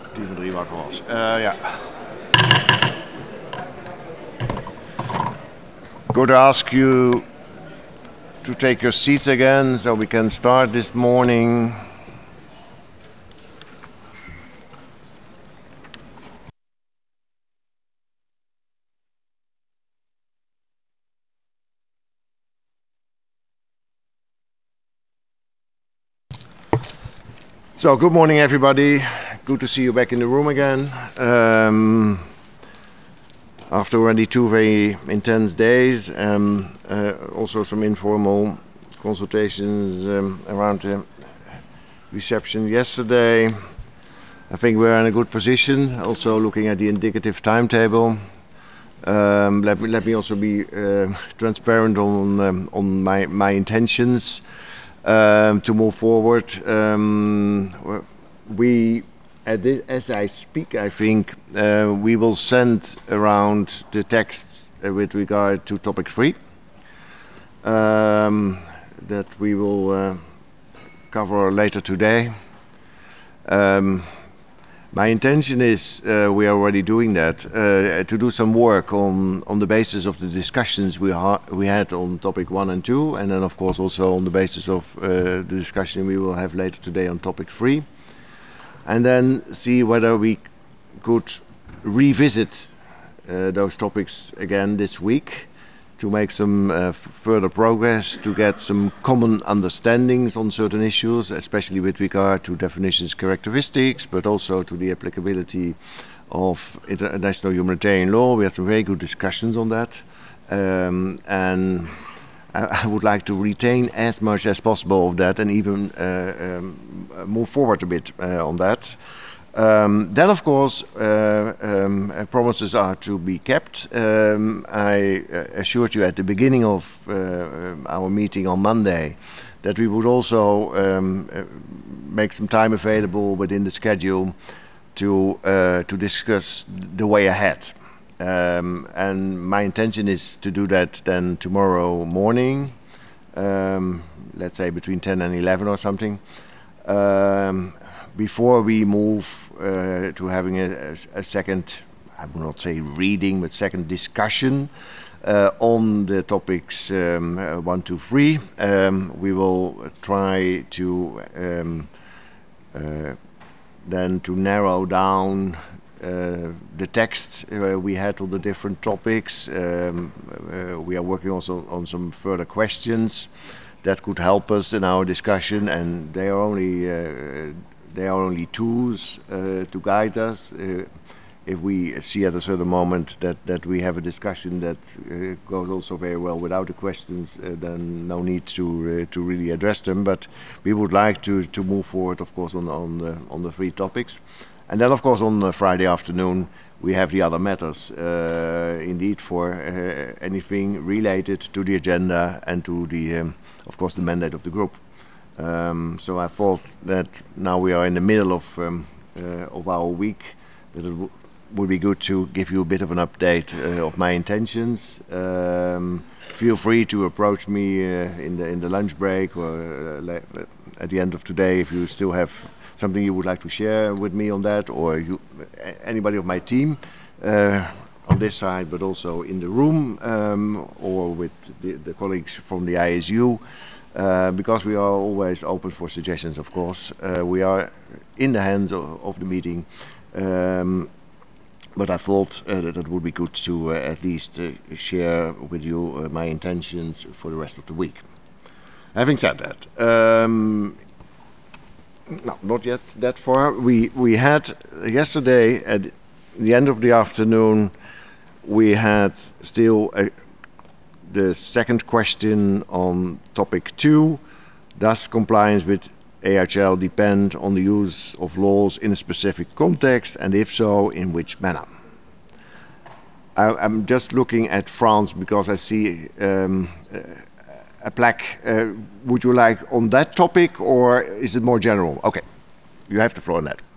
Die van 3 wakker was. Ja. Could I ask you to take your seats again so we can start this morning? So, good morning, everybody. Good to see you back in the room again. After already 2 very intense days, also some informal consultations around the reception yesterday. I think we're in a good position. Also, looking at the indicative timetable. Let me also be transparent on my intentions to move forward. As I speak, I think we will send around the text with regard to topic 3 that we will cover later today. My intention is, we are already doing that, to do some work on the basis of the discussions we had on topic 1 and 2, and then of course also on the basis of the discussion we will have later today on topic 3, and then see whether we could revisit those topics again this week to make some further progress, to get some common understandings on certain issues, especially with regard to definitions, characteristics, but also to the applicability of international humanitarian law. We had some very good discussions on that, and I would like to retain as much as possible of that and even move forward a bit on that. Then, of course, promises are to be kept. I assured you at the beginning of our meeting on Monday that we would also make some time available within the schedule to discuss the way ahead. And my intention is to do that then tomorrow morning, let's say between 10 and 11 or something. Before we move to having a second, I will not say reading, but second discussion on the topics 1, 2, 3, we will try to then to narrow down the text we had on the different topics. We are working also on some further questions that could help us in our discussion, and they are only tools to guide us. If we see at a certain moment that we have a discussion that goes also very well without the questions, then no need to really address them. But we would like to move forward, of course, on the 3 topics. And then, of course, on Friday afternoon, we have the other matters, indeed, for anything related to the agenda and to the, of course, the mandate of the group. So I thought that now we are in the middle of our week, that it would be good to give you a bit of an update of my intentions. Feel free to approach me in the lunch break or at the end of today if you still have something you would like to share with me on that, or anybody of my team on this side, but also in the room, or with the colleagues from the ISU. Because we are always open for suggestions, of course. We are in the hands of the meeting, but I thought that it would be good to at least share with you my intentions for the rest of the week. Having said that, no, not yet that far. We had yesterday at the end of the afternoon, we had still the second question on topic 2. Does compliance with AHL depend on the use of laws in a specific context, and if so, in which manner? I'm just looking at France because I see a plaque. Would you like on that topic, or is it more general? Okay, you have the floor on that.